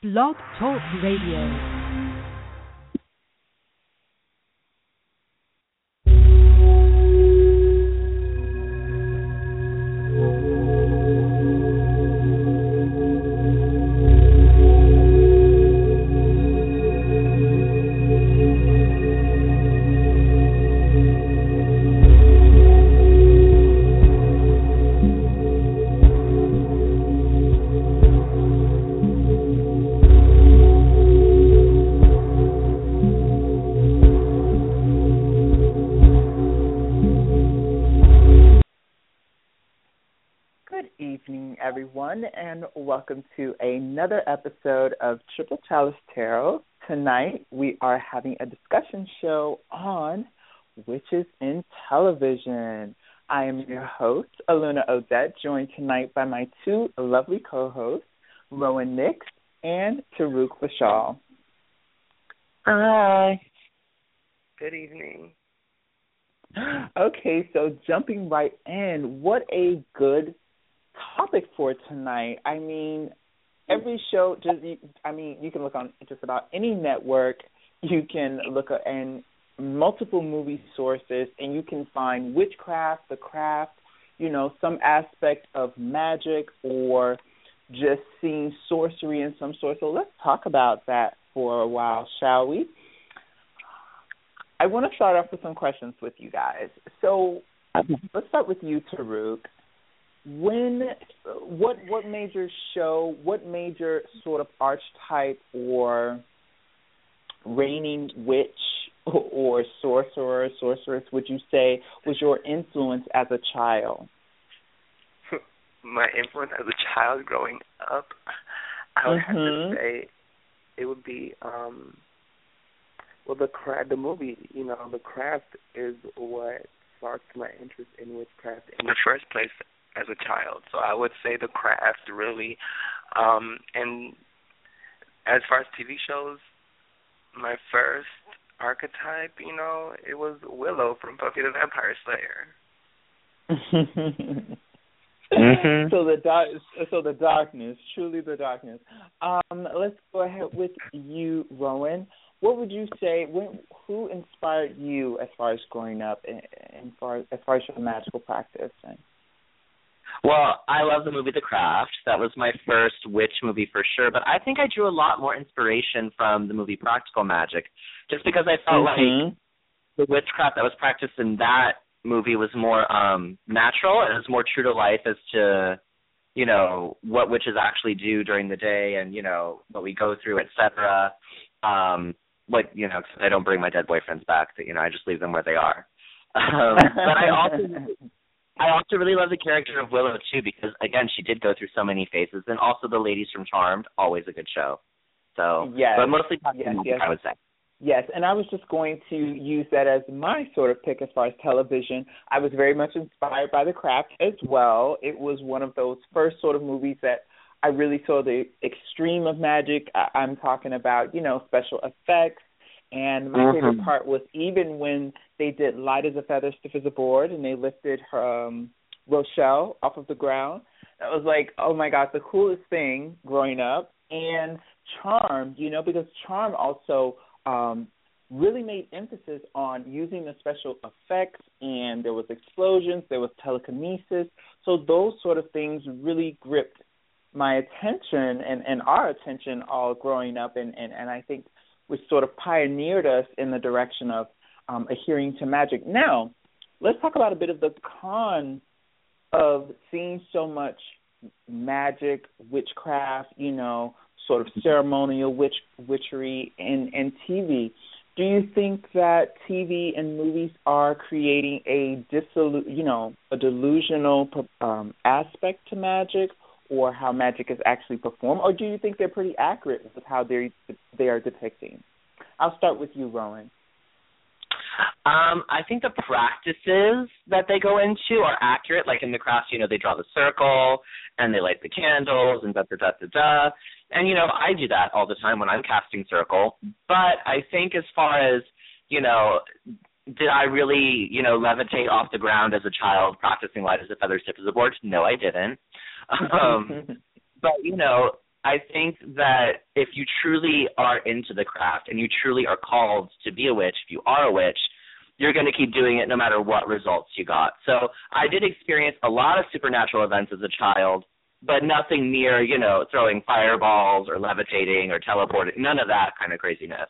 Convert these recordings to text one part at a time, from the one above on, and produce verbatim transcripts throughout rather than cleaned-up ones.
Blog Talk Radio. Everyone, and welcome to another episode of Triple Chalice Tarot. Tonight, we are having a discussion show on witches in television. I am your host, Aluna Odette, joined tonight by my two lovely co-hosts, Rowan Nix and Taruk Vishal. Hi. Good evening. Okay, so jumping right in, what a good topic for tonight. I mean, every show, just I mean, you can look on just about any network. You can look at and multiple movie sources, and you can find witchcraft, the craft, you know, some aspect of magic, or just seeing sorcery in some sort. So let's talk about that for a while, shall we? I want to start off with some questions with you guys. So let's start with you, Taruk. When, what, what major show, what major sort of archetype or reigning witch or sorcerer, sorceress would you say was your influence as a child? My influence as a child growing up, I would mm-hmm. have to say it would be, um, well, the craft, the movie, you know, The Craft is what sparked my interest in witchcraft in the first place as a child. So I would say The Craft, really. Um, and as far as T V shows, my first archetype, you know, it was Willow from Buffy the Vampire Slayer. mm-hmm. So the dark, so the darkness, truly the darkness. Um, let's go ahead with you, Rowan. What would you say? When, who inspired you as far as growing up, and, and far as far as your magical practice? And, Well, I love the movie The Craft. That was my first witch movie for sure. But I think I drew a lot more inspiration from the movie Practical Magic, just because I felt mm-hmm. like the witchcraft that was practiced in that movie was more um, natural and it was more true to life as to, you know, what witches actually do during the day and, you know, what we go through, et cetera. Um, like, you know, 'cause I don't bring my dead boyfriends back. You know, I just leave them where they are. Um, but I also... I also really love the character of Willow, too, because, again, she did go through so many phases. And also The Ladies from Charmed, always a good show. So, yes. But mostly, yes, yes. I would say. Yes, and I was just going to use that as my sort of pick as far as television. I was very much inspired by The Craft as well. It was one of those first sort of movies that I really saw the extreme of magic. I- I'm talking about, you know, special effects. And my mm-hmm. favorite part was even when they did Light as a Feather, Stiff as a Board, and they lifted her, um, Rochelle off of the ground. That was like, oh, my God, the coolest thing growing up. And Charm, you know, because Charm also um, really made emphasis on using the special effects, and there was explosions, there was telekinesis. So those sort of things really gripped my attention and, and our attention all growing up, and, and, and I think which sort of pioneered us in the direction of um, adhering to magic. Now, let's talk about a bit of the con of seeing so much magic, witchcraft, you know, sort of ceremonial witch witchery in, in T V. Do you think that T V and movies are creating a dissolu- you know, a delusional um, aspect to magic, or how magic is actually performed, or do you think they're pretty accurate with how they they are depicting? I'll start with you, Rowan. Um, I think the practices that they go into are accurate. Like in The Craft, you know, they draw the circle and they light the candles and da da da da da. And you know, I do that all the time when I'm casting circle. But I think as far as, you know, did I really, you know, levitate off the ground as a child practicing Light as a Feather, Stiff as a Board? No, I didn't. Um, but, you know, I think that if you truly are into the craft and you truly are called to be a witch, if you are a witch, you're going to keep doing it no matter what results you got. So I did experience a lot of supernatural events as a child, but nothing near, you know, throwing fireballs or levitating or teleporting, none of that kind of craziness.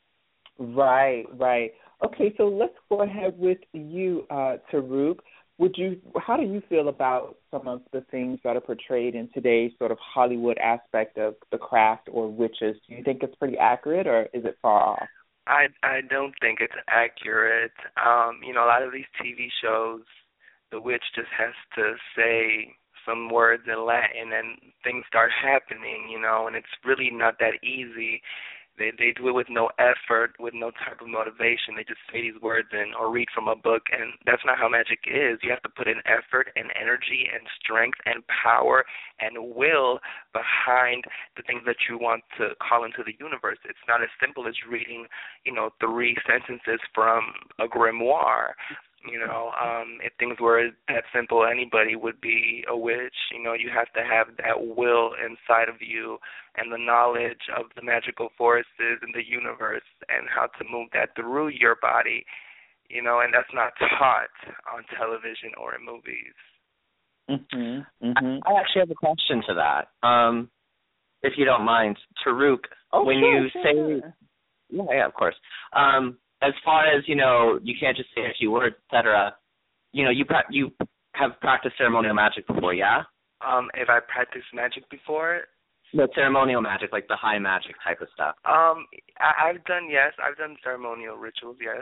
Right, right. Okay, so let's go ahead with you, uh, Taruk. Would you? How do you feel about some of the things that are portrayed in today's sort of Hollywood aspect of the craft or witches? Do you think it's pretty accurate, or is it far off? I I don't think it's accurate. Um, you know, a lot of these T V shows, the witch just has to say some words in Latin and things start happening, you know, and it's really not that easy. They they do it with no effort, with no type of motivation. They just say these words and or read from a book, and that's not how magic is. You have to put in effort and energy and strength and power and will behind the things that you want to call into the universe. It's not as simple as reading, you know, three sentences from a grimoire. You know, um, if things were that simple, anybody would be a witch. You know, you have to have that will inside of you and the knowledge of the magical forces in the universe and how to move that through your body, you know, and that's not taught on television or in movies. Mm-hmm, mm-hmm. I actually have a question to that, um, if you don't mind. Taruk, oh, when sure, you sure. say, yeah, yeah, of course. Um, as far as, you know, you can't just say a few words, et cetera, you know, you pra- you have practiced ceremonial magic before, yeah? Um, if I practiced magic before? The ceremonial magic, like the high magic type of stuff. Um, I- I've done, yes. I've done ceremonial rituals, yes.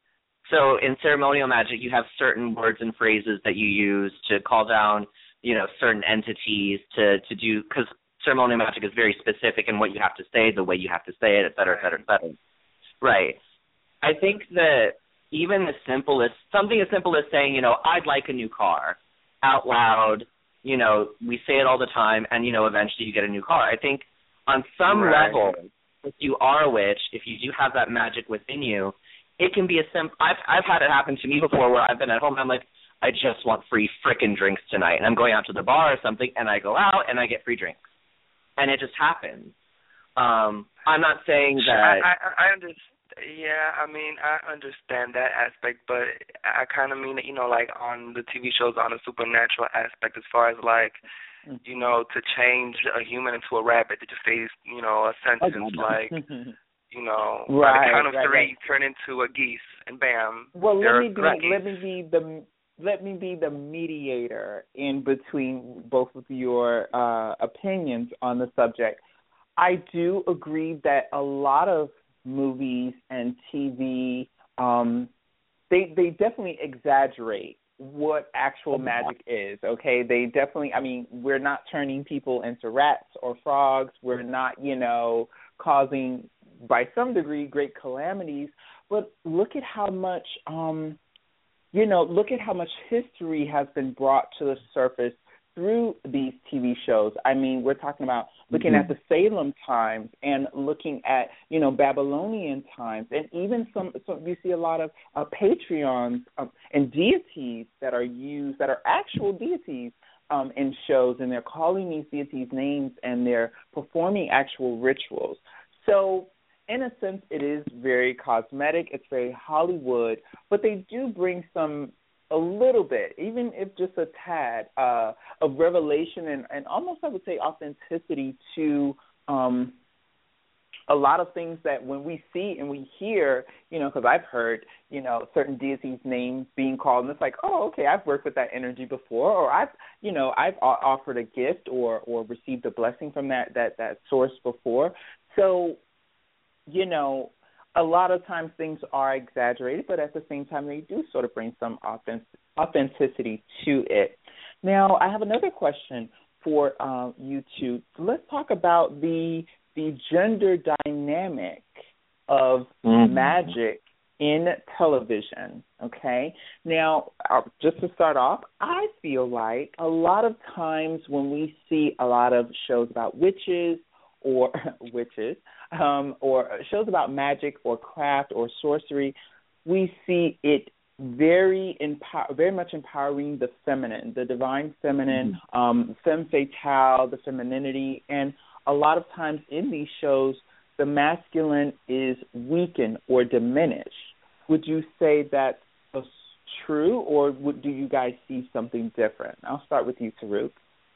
So in ceremonial magic, you have certain words and phrases that you use to call down, you know, certain entities to, to do, because ceremonial magic is very specific in what you have to say, the way you have to say it, et cetera, et cetera, et cetera. Right. I think that even the simplest, something as simple as saying, you know, I'd like a new car out loud, you know, we say it all the time, and, you know, eventually you get a new car. I think on some right. level, if you are a witch, if you do have that magic within you, it can be a simple, I've, I've had it happen to me before where I've been at home and I'm like, I just want free frickin' drinks tonight. And I'm going out to the bar or something, and I go out and I get free drinks. And it just happens. Um, I'm not saying that... I, I, I understand. Yeah, I mean, I understand that aspect, but I kind of mean it, you know, like on the T V shows on a supernatural aspect as far as, like, you know, to change a human into a rabbit, to just say, you know, a sentence okay. like, you know, right, by the count of right, three, right. turn into a geese, and bam. Well, let me be, geese. let me be the let me be the mediator in between both of your uh, opinions on the subject. I do agree that a lot of movies and T V, um, they they definitely exaggerate what actual magic is, okay? They definitely, I mean, we're not turning people into rats or frogs. We're not, you know, causing, by some degree, great calamities. But look at how much, um, you know, look at how much history has been brought to the surface through these T V shows. I mean, we're talking about looking mm-hmm. at the Salem times and looking at, you know, Babylonian times, and even some, some you see a lot of uh, Patreons um, and deities that are used, that are actual deities um, in shows, and they're calling these deities names and they're performing actual rituals. So in a sense, it is very cosmetic, it's very Hollywood, but they do bring some a little bit, even if just a tad, uh, of revelation and, and almost, I would say, authenticity to um, a lot of things that when we see and we hear, you know, because I've heard, you know, certain deities' names being called, and it's like, oh, okay, I've worked with that energy before, or I've, you know, I've offered a gift or, or received a blessing from that, that, that source before. So, you know, a lot of times things are exaggerated, but at the same time they do sort of bring some authentic, authenticity to it. Now, I have another question for uh, you two. Let's talk about the the gender dynamic of mm-hmm. magic in television, okay? Now, uh, just to start off, I feel like a lot of times when we see a lot of shows about witches or witches, Um, or shows about magic or craft or sorcery, we see it very empower, very much empowering the feminine, the divine feminine, mm-hmm. um, femme fatale, the femininity, and a lot of times in these shows, the masculine is weakened or diminished. Would you say that's true, or would, do you guys see something different? I'll start with you, Taruk.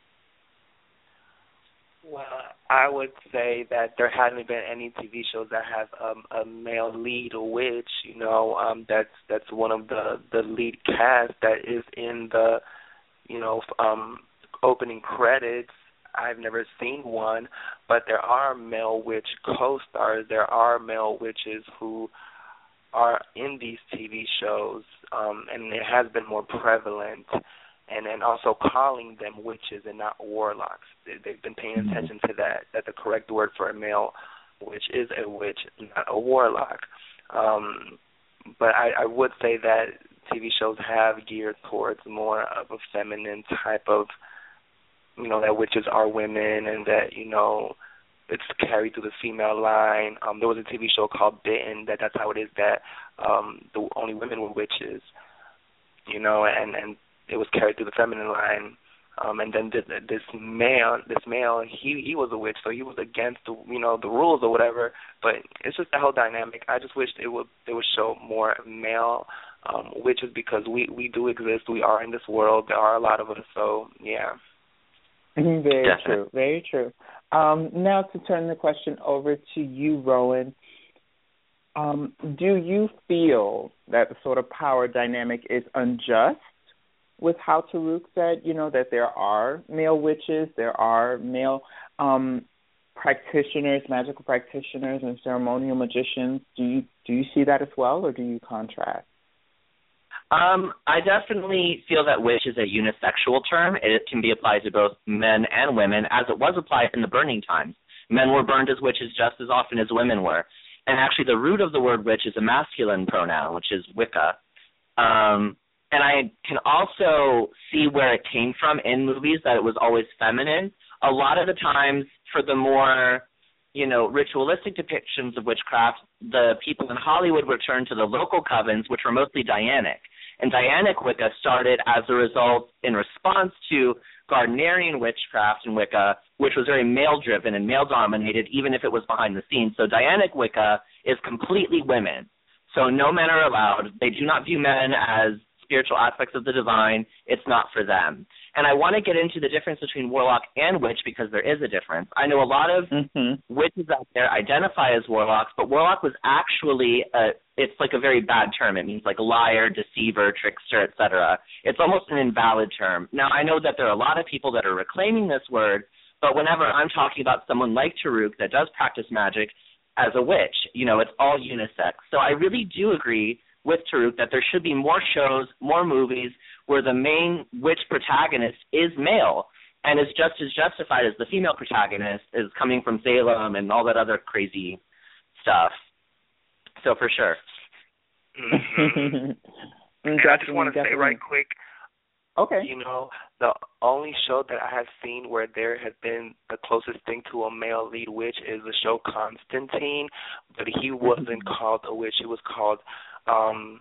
Well, I would say that there hasn't been any T V shows that have um, a male lead witch. You know, um, that's that's one of the the lead cast that is in the, you know, um, opening credits. I've never seen one, but there are male witch co-stars. There are male witches who are in these T V shows, um, and it has been more prevalent. And and also calling them witches and not warlocks. They, they've been paying attention to that, that the correct word for a male witch is a witch, not a warlock. Um, but I, I would say that T V shows have geared towards more of a feminine type of, you know, that witches are women and that, you know, it's carried through the female line. Um, there was a T V show called Bitten that that's how it is that um, the only women were witches, you know, and, and it was carried through the feminine line, um, and then this, this male, this male, he he was a witch, so he was against the you know the rules or whatever. But it's just the whole dynamic. I just wish it would they would show more male um, witches because we we do exist. We are in this world. There are a lot of us. So yeah. Very true. Very true. Um, now to turn the question over to you, Rowan. Um, do you feel that the sort of power dynamic is unjust? With how Taruk said, you know, that there are male witches, there are male um, practitioners, magical practitioners, and ceremonial magicians. Do you do you see that as well, or do you contrast? Um, I definitely feel that witch is a unisexual term. It can be applied to both men and women, as it was applied in the burning times. Men were burned as witches just as often as women were. And actually the root of the word witch is a masculine pronoun, which is Wicca. Um And I can also see where it came from in movies, that it was always feminine. A lot of the times for the more, you know, ritualistic depictions of witchcraft, the people in Hollywood would turn to the local covens, which were mostly Dianic. And Dianic Wicca started as a result in response to Gardnerian witchcraft and Wicca, which was very male-driven and male-dominated, even if it was behind the scenes. So Dianic Wicca is completely women. So no men are allowed. They do not view men as spiritual aspects of the divine. It's not for them. And I want to get into the difference between warlock and witch because there is a difference. I know a lot of mm-hmm. witches out there identify as warlocks, but warlock was actually, a, it's like a very bad term. It means like liar, deceiver, trickster, et cetera. It's almost an invalid term. Now, I know that there are a lot of people that are reclaiming this word, but whenever I'm talking about someone like Taruk that does practice magic as a witch, you know, it's all unisex. So I really do agree with Taruk that there should be more shows, more movies where the main witch protagonist is male and is just as justified as the female protagonist is coming from Salem and all that other crazy stuff. So for sure. Mm-hmm. And I just want to say right quick, okay, you know, the only show that I have seen where there has been the closest thing to a male lead witch is the show Constantine, but he wasn't called a witch. He was called Um,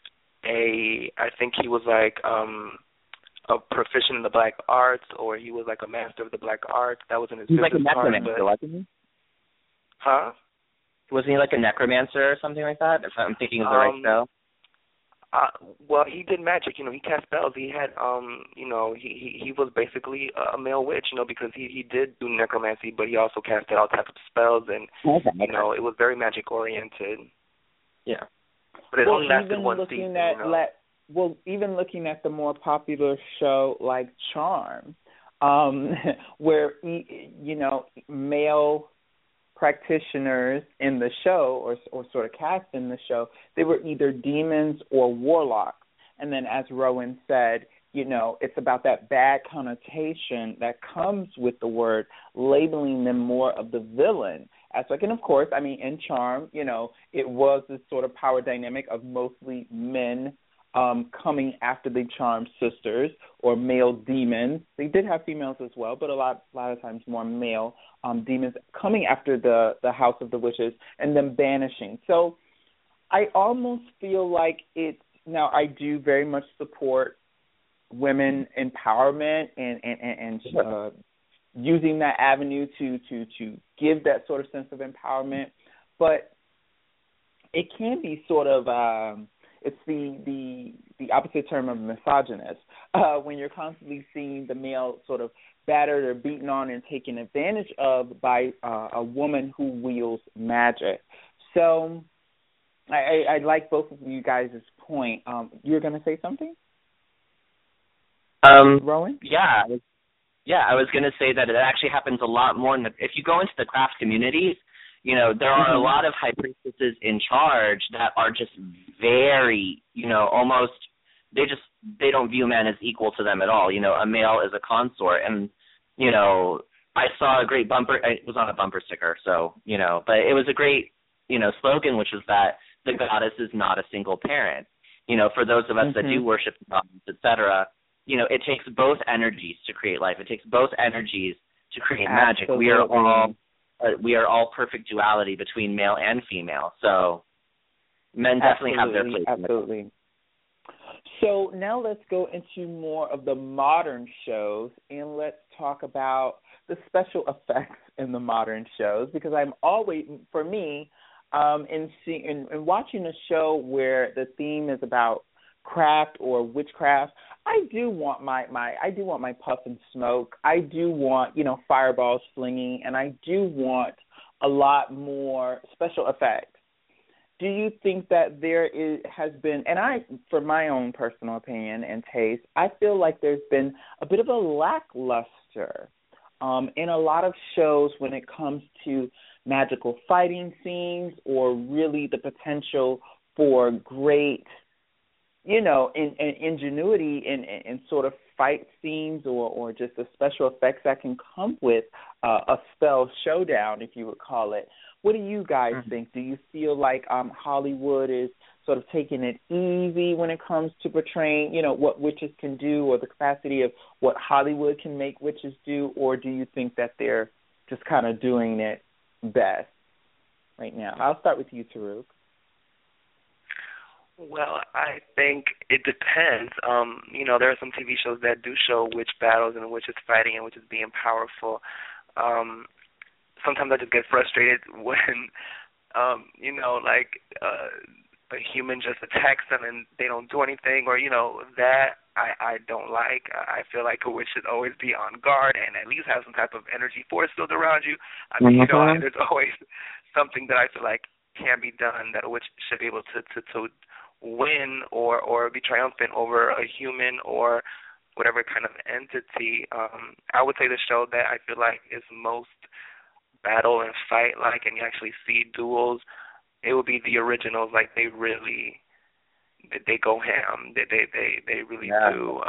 a, I think he was like um, a proficient in the black arts, or he was like a master of the black arts. That was in his. He was like a card, necromancer, but, wasn't he? Huh? Wasn't he like a necromancer or something like that? If I'm thinking of the um, right show. Uh, well, he did magic. You know, he cast spells. He had, um, you know, he, he he was basically a male witch. You know, because he he did do necromancy, but he also casted all types of spells, and okay. you know, it was very magic oriented. Yeah. But it well, only lasted even one looking season, at you know? la- well, even looking at the more popular show like Charm, um, where you know male practitioners in the show, or or sort of cast in the show, they were either demons or warlocks. And then, as Rowan said, you know, it's about that bad connotation that comes with the word, labeling them more of the villain aspect. And of course, I mean, in Charm, you know, it was this sort of power dynamic of mostly men um, coming after the Charmed sisters, or male demons. They did have females as well, but a lot, a lot of times more male um, demons coming after the, the House of the Witches and then banishing. So I almost feel like it's, now I do very much support women empowerment and, and, and, and uh, using that avenue to to to give that sort of sense of empowerment, but it can be sort of um, it's the the the opposite term of misogynist uh, when you're constantly seeing the male sort of battered or beaten on and taken advantage of by uh, a woman who wields magic. So I, I, I like both of you guys' point. Um, you're going to say something? Um, Rowan? Yeah. Yeah, I was going to say that it actually happens a lot more. In the, if you go into the craft communities, you know, there are mm-hmm. a lot of high priestesses in charge that are just very, you know, almost, they just, they don't view men as equal to them at all. You know, a male is a consort. And, you know, I saw a great bumper, it was on a bumper sticker, so, you know, but it was a great, you know, slogan, which was that the goddess is not a single parent. You know, for those of us mm-hmm. that do worship the goddess, et cetera, you know, it takes both energies to create life. It takes both energies to create magic. Absolutely. We are all uh, we are all perfect duality between male and female. So men definitely absolutely, have their place. Absolutely. So now let's go into more of the modern shows, and let's talk about the special effects in the modern shows, because I'm always, for me, um, in, see, in, in watching a show where the theme is about craft or witchcraft, I do want my, my I do want my puff and smoke. I do want, you know, fireballs flinging, and I do want a lot more special effects. Do you think that there is, has been, and I, for my own personal opinion and taste, I feel like there's been a bit of a lackluster um, in a lot of shows when it comes to magical fighting scenes or really the potential for great, you know, in, in ingenuity in, in, in sort of fight scenes or, or just the special effects that can come with uh, a spell showdown, if you would call it. What do you guys mm-hmm. think? Do you feel like um, Hollywood is sort of taking it easy when it comes to portraying, you know, what witches can do or the capacity of what Hollywood can make witches do, or do you think that they're just kind of doing it best right now? I'll start with you, Taruk. Well, I think it depends. Um, you know, there are some T V shows that do show witch battles and witches fighting and witches being powerful. Um, sometimes I just get frustrated when, um, you know, like uh, a human just attacks them and they don't do anything, or, you know, that I, I don't like. I feel like a witch should always be on guard and at least have some type of energy force field around you. I mean, mm-hmm. you know, there's always something that I feel like can be done that a witch should be able to, to, to win or, or be triumphant over a human or whatever kind of entity. Um, I would say the show that I feel like is most battle and fight like, and you actually see duels, it would be the originals. Like they really, they, they go ham. They they they, they really yeah. do.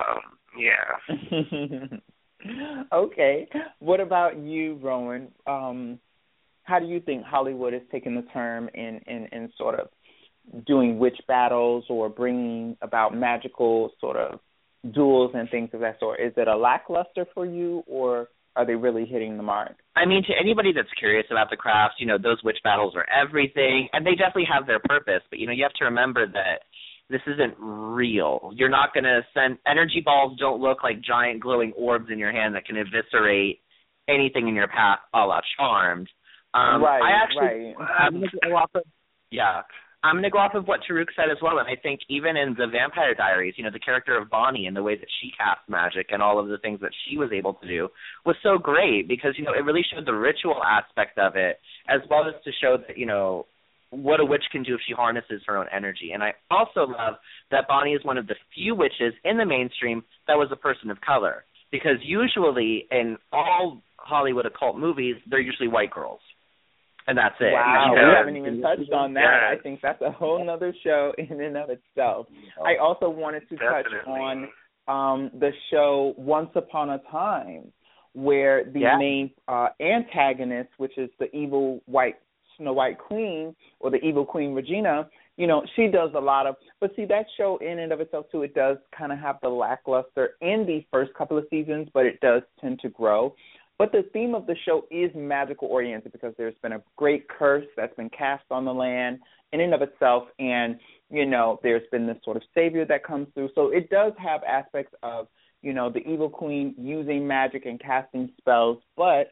Um, yeah. Okay. What about you, Rowan? Um, how do you think Hollywood is taking the term in, in, in sort of doing witch battles or bringing about magical sort of duels and things of that sort? Is it a lackluster for you, or are they really hitting the mark? I mean, to anybody that's curious about the craft, you know, those witch battles are everything, and they definitely have their purpose. But, you know, you have to remember that this isn't real. You're not going to send – energy balls don't look like giant glowing orbs in your hand that can eviscerate anything in your path a la Charmed. Um, right, I actually, right. I'm going to go off of – yeah. I'm going to go off of what Taruk said as well, and I think even in the Vampire Diaries, you know, the character of Bonnie and the way that she cast magic and all of the things that she was able to do was so great because, you know, it really showed the ritual aspect of it as well as to show that, you know, what a witch can do if she harnesses her own energy. And I also love that Bonnie is one of the few witches in the mainstream that was a person of color, because usually in all Hollywood occult movies, they're usually white girls. And that's it. Wow, you know? We haven't even touched on that. Yeah. I think that's a whole nother show in and of itself. I also wanted to Definitely. touch on um, the show Once Upon a Time, where the yeah. main uh, antagonist, which is the evil white Snow White Queen, or the evil Queen Regina, you know, she does a lot of, but see, that show in and of itself, too, it does kind of have the lackluster in the first couple of seasons, but it does tend to grow. But the theme of the show is magical-oriented because there's been a great curse that's been cast on the land in and of itself, and, you know, there's been this sort of savior that comes through. So it does have aspects of you know, the evil queen using magic and casting spells, but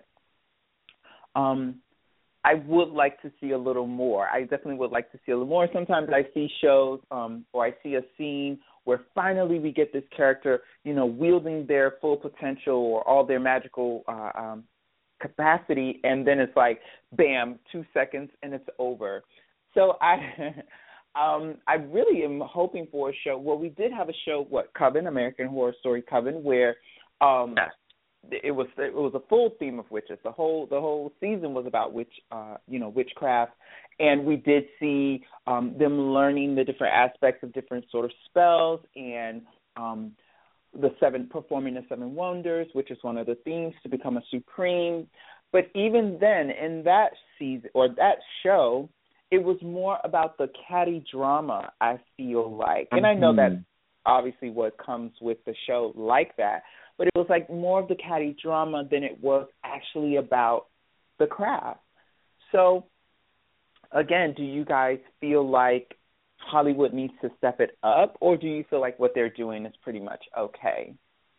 um, I would like to see a little more. I definitely would like to see a little more. Sometimes I see shows um, or I see a scene where finally we get this character, you know, wielding their full potential or all their magical uh, um, capacity, and then it's like, bam, two seconds and it's over. So I um, I really am hoping for a show. Well, we did have a show, what, Coven, American Horror Story Coven, where um, it was it was a full theme of witches. The whole the whole season was about witch, uh, you know, witchcraft, and we did see um, them learning the different aspects of different sort of spells and um, the seven performing the seven wonders, which is one of the themes, to become a supreme. But even then, in that season or that show, it was more about the catty drama, I feel like. And I know that's obviously what comes with the show like that, but it was like more of the catty drama than it was actually about the craft. So, again, do you guys feel like Hollywood needs to step it up, or do you feel like what they're doing is pretty much okay?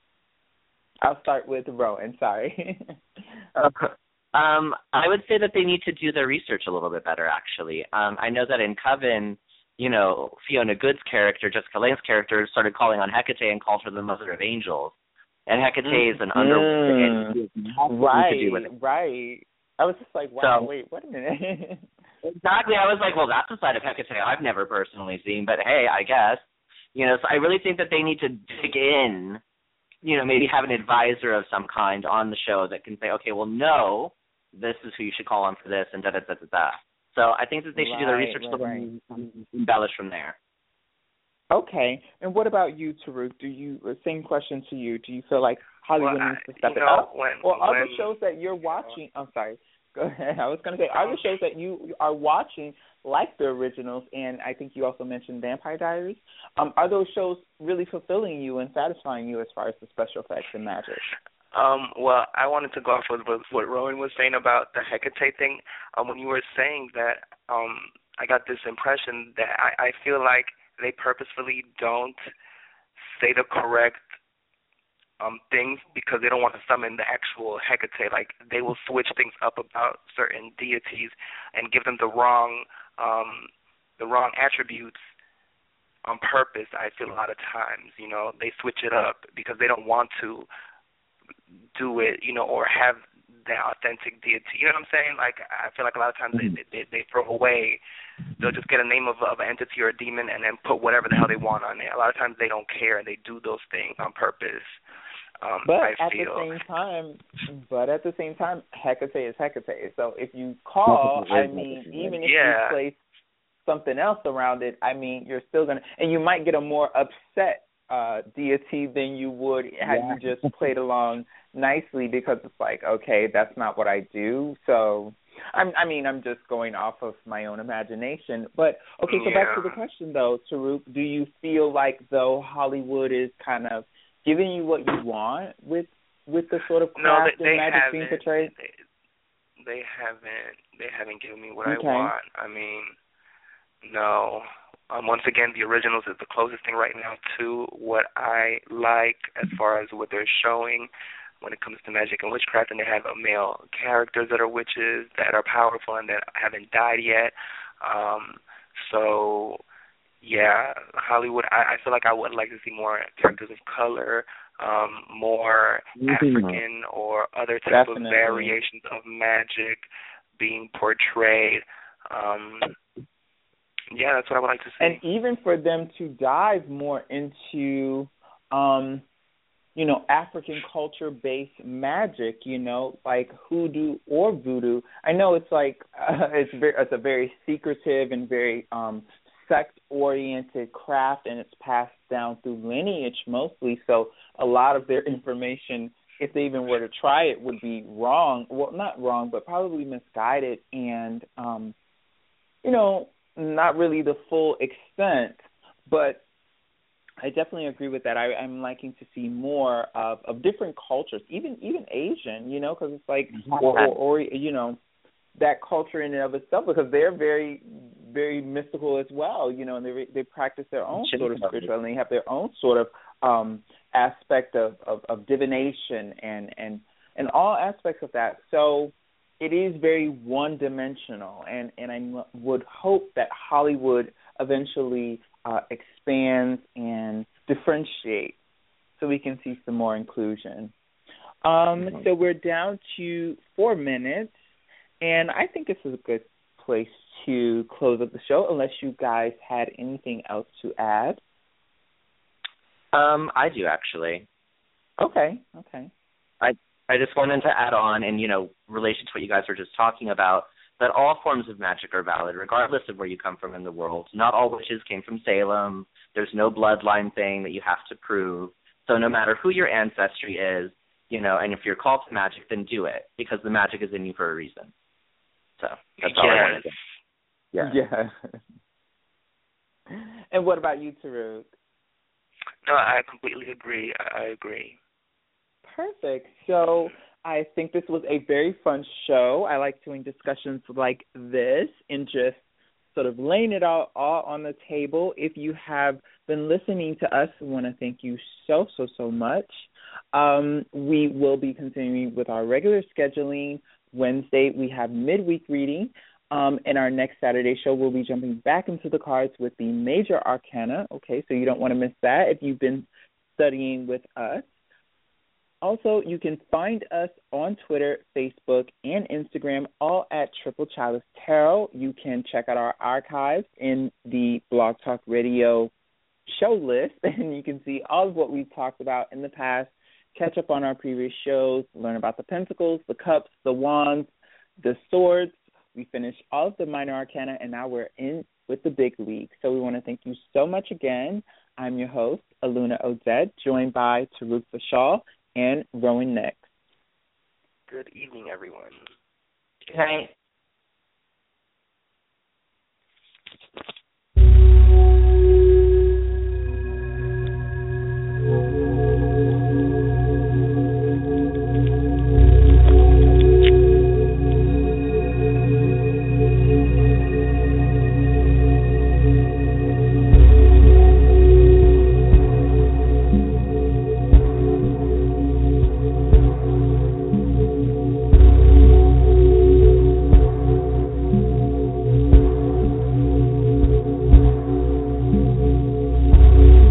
I'll start with Rowan, sorry. Okay. Um, I would say that they need to do their research a little bit better, actually. Um, I know that in Coven, you know, Fiona Good's character, Jessica Lange's character, started calling on Hecate and called her the Mother of Angels. And Hecate mm. is an underworld. Mm. Right, to do with it. right. I was just like, wow, so, wait, wait a minute. Exactly. I was like, well, that's a side of Hecate I've never personally seen, but hey, I guess. You know, so I really think that they need to dig in, you know, maybe have an advisor of some kind on the show that can say, okay, well, no, this is who you should call on for this, and da-da-da-da-da. So I think that they should right, do their research right, right. and embellish from there. Okay. And what about you, Taruk? Do you, same question to you, do you feel like Hollywood well, needs to step you it know, up? When, or when, other shows that you're watching, I'm sorry, go ahead. I was going to say, other shows that you are watching, like the originals, and I think you also mentioned Vampire Diaries, um, are those shows really fulfilling you and satisfying you as far as the special effects and magic? Um, well, I wanted to go off with what Rowan was saying about the Hecate thing. Um, when you were saying that, um, I got this impression that I, I feel like they purposefully don't say the correct um, things because they don't want to summon the actual Hecate. Like, they will switch things up about certain deities and give them the wrong, um, the wrong attributes on purpose. I feel a lot of times, you know, they switch it up because they don't want to do it, you know, or have the authentic deity. You know what I'm saying? Like, I feel like a lot of times they they, they throw away, they'll just get a name of, of an entity or a demon and then put whatever the hell they want on it. A lot of times they don't care and they do those things on purpose. Um, but I at feel. the same time, but at the same time, Hecate is Hecate. So if you call, I mean, even if yeah. you place something else around it, I mean, you're still gonna, and you might get a more upset uh, deity than you would had yeah. you just played along nicely, because it's like, okay, that's not what I do. So, I'm, I mean, I'm just going off of my own imagination. But, okay, so yeah. back to the question, though, Taruk, do you feel like, though, Hollywood is kind of giving you what you want with with the sort of craft no, they, and magic being portrayed? They, they haven't. They haven't given me what okay. I want. I mean, no. Um, once again, the originals is the closest thing right now to what I like as far as what they're showing when it comes to magic and witchcraft, and they have uh, male characters that are witches, that are powerful, and that haven't died yet. Um, so, yeah, Hollywood, I, I feel like I would like to see more characters of color, um, more mm-hmm. African or other type Definitely. of variations of magic being portrayed. Um Yeah, that's what I would like to see. And even for them to dive more into, um, you know, African culture-based magic, you know, like hoodoo or voodoo. I know it's like uh, it's very, it's a very secretive and very um, sect-oriented craft, and it's passed down through lineage mostly. So a lot of their information, if they even were to try it, would be wrong. Well, not wrong, but probably misguided, and um, you know. Not really the full extent, but I definitely agree with that. I, I'm liking to see more of, of different cultures, even even Asian, you know, because it's like, or, or, or, you know, that culture in and of itself, because they're very, very mystical as well, you know, and they they practice their own sort of Sure. spirituality, and they have their own sort of um, aspect of, of, of divination and, and, and all aspects of that. So it is very one-dimensional, and, and I would hope that Hollywood eventually uh, expands and differentiates so we can see some more inclusion. Um, so we're down to four minutes, and I think this is a good place to close up the show, unless you guys had anything else to add. Um, I do, actually. Okay, okay. I I just wanted to add on, in, you know, relation to what you guys were just talking about, that all forms of magic are valid, regardless of where you come from in the world. Not all witches came from Salem. There's no bloodline thing that you have to prove. So no matter who your ancestry is, you know, and if you're called to magic, then do it, because the magic is in you for a reason. So that's all I wanted to say. Yeah. Yeah. And what about you, Taruk? No, I completely agree. I, I agree. Perfect. So I think this was a very fun show. I like doing discussions like this and just sort of laying it all, all on the table. If you have been listening to us, we want to thank you so, so, so much. Um, we will be continuing with our regular scheduling. Wednesday, we have midweek reading. Um, and our next Saturday show, we'll be jumping back into the cards with the major arcana. Okay, so you don't want to miss that if you've been studying with us. Also, you can find us on Twitter, Facebook, and Instagram, all at Triple Chalice Tarot. You can check out our archives in the Blog Talk Radio show list, and you can see all of what we've talked about in the past, catch up on our previous shows, learn about the pentacles, the cups, the wands, the swords. We finished all of the minor arcana, and now we're in with the big league. So we want to thank you so much again. I'm your host, Aluna Oded, joined by Taruk Vashal and Rowan Nix. Good evening, everyone. Good night.